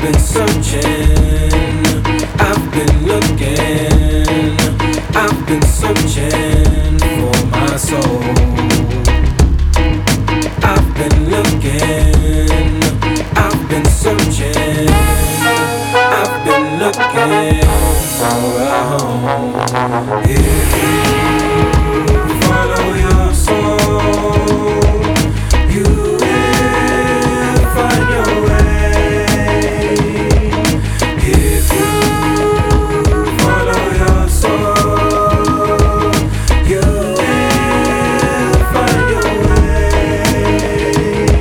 been searching, I've been looking, I've been searching for my soul. I've been looking, I've been searching, I've been looking for a home. If you follow your soul, you will find your way. If you follow your soul, you will find your way.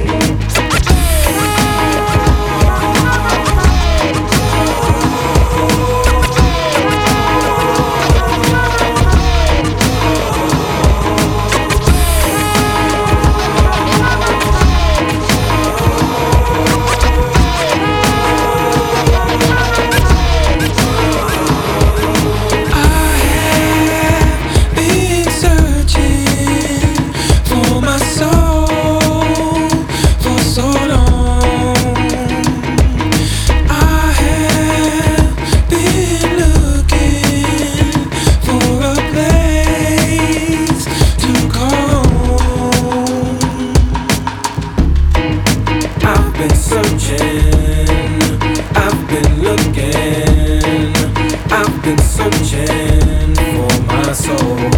I've been searching, I've been looking, I've been searching for my soul.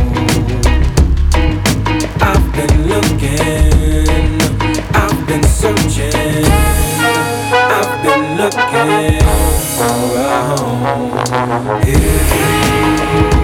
I've been looking, I've been searching, I've been looking for a home.